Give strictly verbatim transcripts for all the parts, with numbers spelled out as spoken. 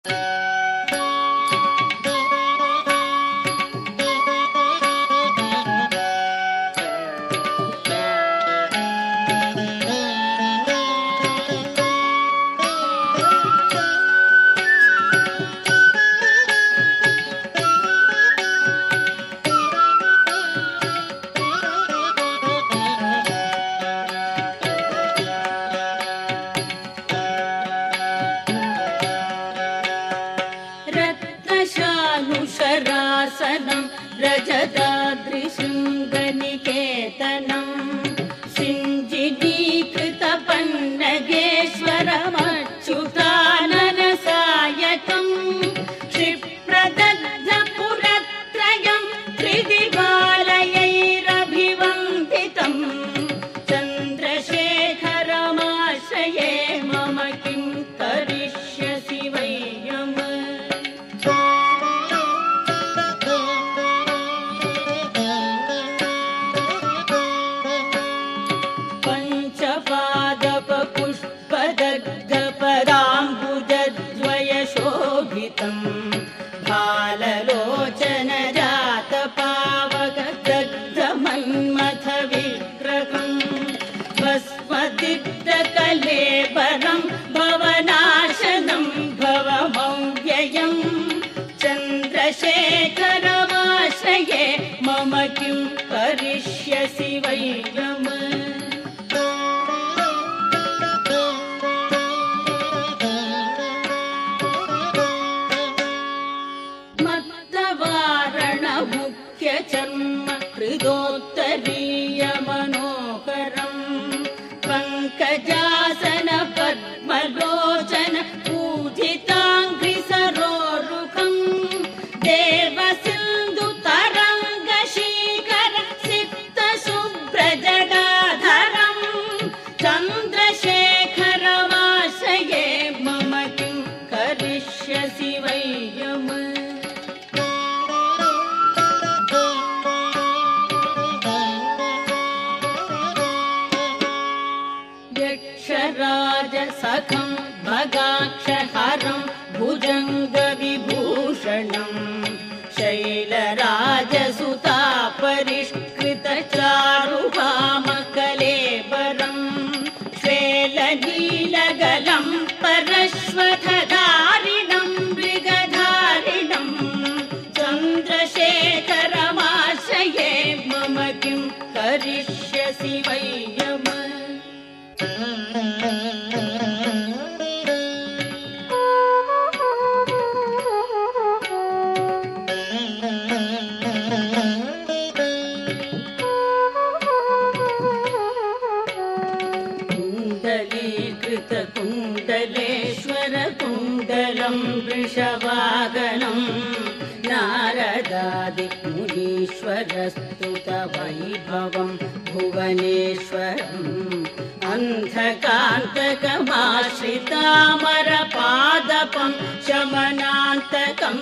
रत्नशानुशरासनं रजताद्रिशृङ्गनिकेतनं सिञ्जिनीकृतपन्नगेश्वरमच्युताननसायकं क्षिप्रदग्धपुरत्रयं त्रिदिवालयैरभिवन्दितं चन्द्रशेखरमाश्रये मम किं करिष्यसि वयम्। पञ्चपादपपुष्पदग्धपदाम्बुजद्वयशोभितं भाललोचनजातपावकदग्धमन्मथविग्रहं भस्मदिग्धकलेबरं भवनाशनं भवमव्ययं चन्द्रशेखरमाश्रये मम किं करिष्यसि वयम्। मुख्यचर्म हृदोत्तरीयमनोहरं पङ्कजासन पद्मलोचन पूजिताङ्घ्रिसरोरुहं देवसिन्धुतरङ्गशीकर सिक्तशुभ्रजटाधरं चन्द्रशेखरमाश्रये मम किं करिष्यसि वयम्। यक्षराजसखं भगाक्षहरं भुजङ्गविभूषणं शैलराजसुतापरिष्कृतचारुवामकलेबरं श्वेलनीलगलं परश्वथधारिणं मृगधारिणं चन्द्रशेखरमाश्रये मम किं करिष्यसि वयम्। कुण्डलेश्वरकुण्डलं वृषवागनं नारदादिमुनीश्वरस्तुतवैभवं भुवनेश्वरम् अन्धकान्तकमाश्रितामरपादपं शमनान्तकं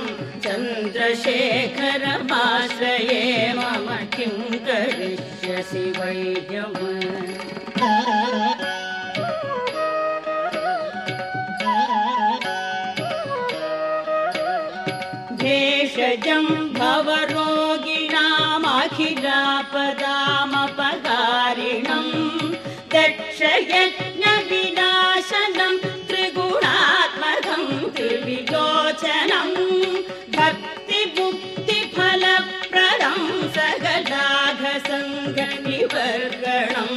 चन्द्रशेखरमाश्रये मम किं करिष्यसि वैद्यम्। भेषजं भवरोगिणामखिलापदामपकारिणं दक्षयज्ञविनाशनं त्रिगुणात्मकं त्रिविलोचनं भक्तिमुक्तिफलप्रदं सकलाघसङ्घनिवर्गणं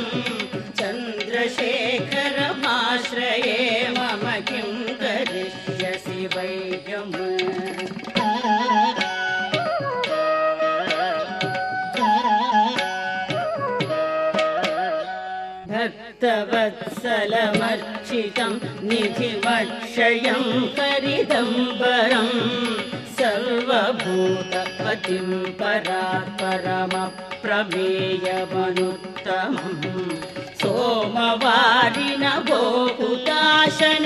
चन्द्रशेखरमाश्रये मम किं करिष्यसि वैद्यम्। भक्तवत्सलमर्चितं निधिमक्षयं हरिदम्बरं सर्वभूतपतिं परात्परमप्रमेयमनुत्तमं सोमवारिणभोहुताशन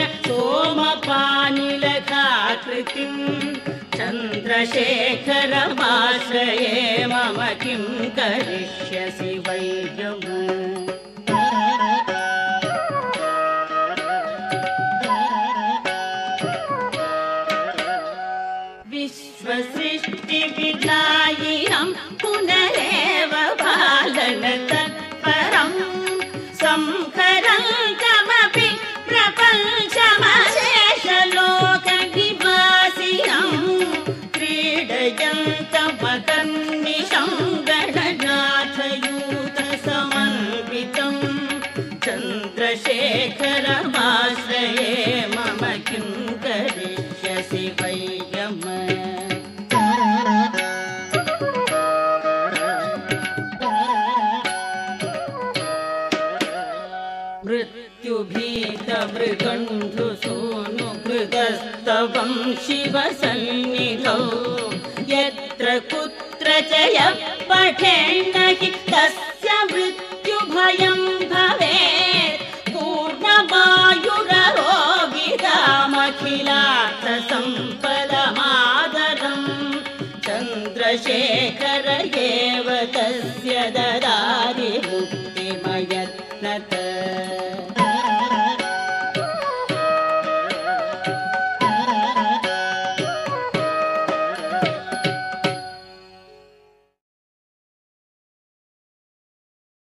सोमपानिलकाकृतिं चन्द्रशेखरमाश्रये मम किं करिष्यसि वैद्यम्। विश्वसृष्टिविधायिनं पुनरेव पालनतत्परं संहरन्तमपि प्रपञ्चमशेषलोकनिवासिनं क्रीडयन्तमकर्निशं गणनाथयूतसमन्वितं चन्द्रशेखरमाश्रये मम किं करिष्यसि वै यम। मृत्युभीतमृगन्धुसूनुकृतस्तवं शिवसन्निधौ यत्र कुत्र च यः पठेन्न हि तस्य मृत्युभयं भवेत् पूर्णमायुररोगितामखिलार्थसम्पदमादरम् चन्द्रशेखर एव तस्य ददाति